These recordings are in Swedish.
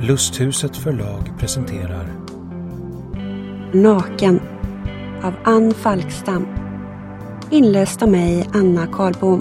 Lusthuset förlag presenterar Naken av Ann Falkstam. Inläst av mig, Anna Karlbom.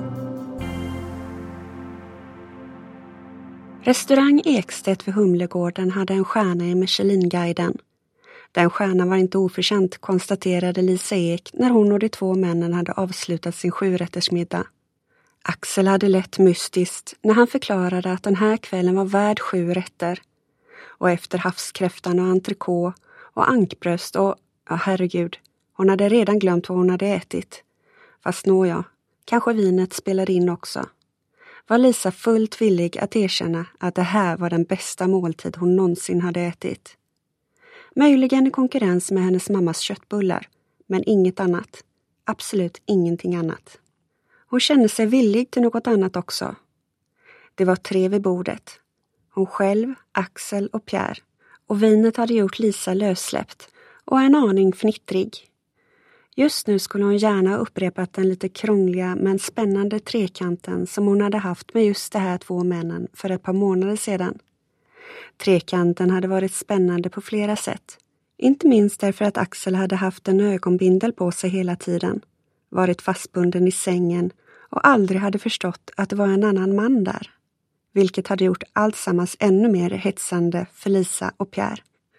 Restaurang Ekstedt vid Humlegården hade en stjärna i Michelin-guiden. Den stjärnan var inte oförtjänt, konstaterade Lisa Ek när hon och de två männen hade avslutat sin 7-rättersmiddag. Axel hade lett mystiskt när han förklarade att den här kvällen var värd 7 rätter. Och efter havskräftan och entrecote och ankbröst och, ja herregud, hon hade redan glömt vad hon hade ätit. Fast nåja, kanske vinet spelade in också. Var Lisa fullt villig att erkänna att det här var den bästa måltid hon någonsin hade ätit. Möjligen i konkurrens med hennes mammas köttbullar, men inget annat. Absolut ingenting annat. Hon kände sig villig till något annat också. Det var 3 vid bordet. Hon själv, Axel och Pierre. Och vinet hade gjort Lisa lössläppt och en aning fnittrig. Just nu skulle hon gärna ha upprepat den lite krångliga men spännande trekanten som hon hade haft med just de här 2 männen för ett par månader sedan. Trekanten hade varit spännande på flera sätt. Inte minst därför att Axel hade haft en ögonbindel på sig hela tiden. Varit fastbunden i sängen och aldrig hade förstått att det var en annan man där. Vilket hade gjort alltsammans ännu mer hetsande för Lisa och Pierre.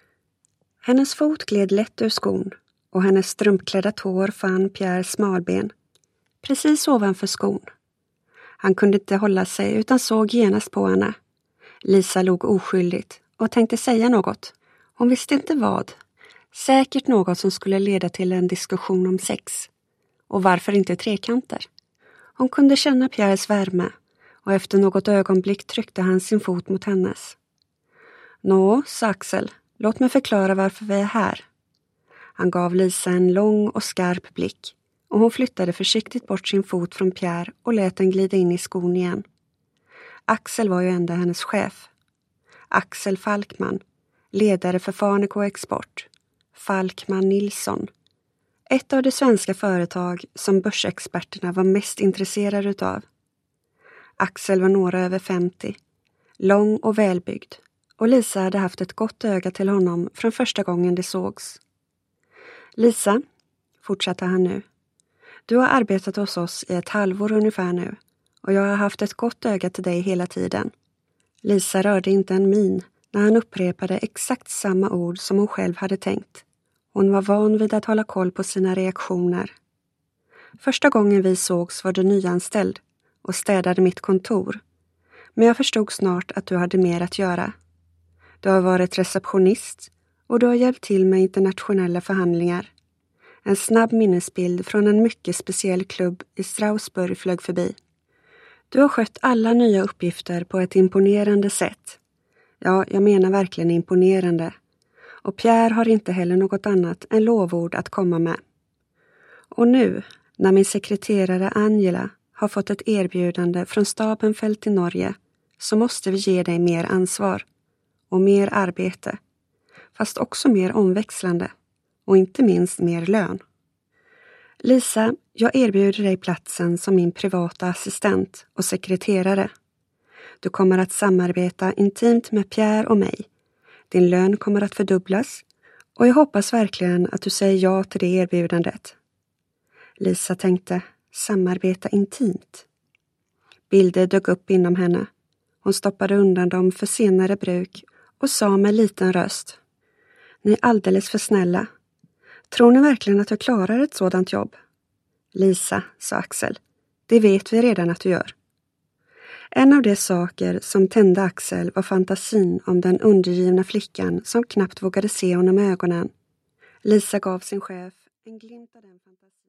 Hennes fot gled lätt ur skon och hennes strumpklädda tår fann Pierres smalben. Precis ovanför skon. Han kunde inte hålla sig utan såg genast på henne. Lisa log oskyldigt och tänkte säga något. Hon visste inte vad. Säkert något som skulle leda till en diskussion om sex. Och varför inte trekanter? Hon kunde känna Pierres värme och efter något ögonblick tryckte han sin fot mot hennes. Nå, sa Axel, låt mig förklara varför vi är här. Han gav Lisa en lång och skarp blick och hon flyttade försiktigt bort sin fot från Pierre och lät den glida in i skon igen. Axel var ju ändå hennes chef. Axel Falkman, ledare för Farneco Export. Falkman Nilsson. Ett av de svenska företag som börsexperterna var mest intresserade utav. Axel var några över 50. Lång och välbyggd. Och Lisa hade haft ett gott öga till honom från första gången det sågs. Lisa, fortsatte han nu. Du har arbetat hos oss i ett halvår ungefär nu. Och jag har haft ett gott öga till dig hela tiden. Lisa rörde inte en min när han upprepade exakt samma ord som hon själv hade tänkt. Hon var van vid att hålla koll på sina reaktioner. Första gången vi sågs var du nyanställd och städade mitt kontor. Men jag förstod snart att du hade mer att göra. Du har varit receptionist och du har hjälpt till med internationella förhandlingar. En snabb minnesbild från en mycket speciell klubb i Strasbourg flög förbi. Du har skött alla nya uppgifter på ett imponerande sätt. Ja, jag menar verkligen imponerande. Och Pierre har inte heller något annat än lovord att komma med. Och nu, när min sekreterare Angela har fått ett erbjudande från Stabenfeld i Norge, så måste vi ge dig mer ansvar och mer arbete. Fast också mer omväxlande och inte minst mer lön. Lisa, jag erbjuder dig platsen som min privata assistent och sekreterare. Du kommer att samarbeta intimt med Pierre och mig. Din lön kommer att fördubblas och jag hoppas verkligen att du säger ja till det erbjudandet. Lisa tänkte, samarbeta intimt. Bilder dök upp inom henne. Hon stoppade undan dem för senare bruk och sa med liten röst. Ni är alldeles för snälla. Tror ni verkligen att jag klarar ett sådant jobb? Lisa, sa Axel, det vet vi redan att du gör. En av de saker som tände Axel var fantasin om den undergivna flickan som knappt vågade se honom i ögonen. Lisa gav sin chef en glimt av den fantasin.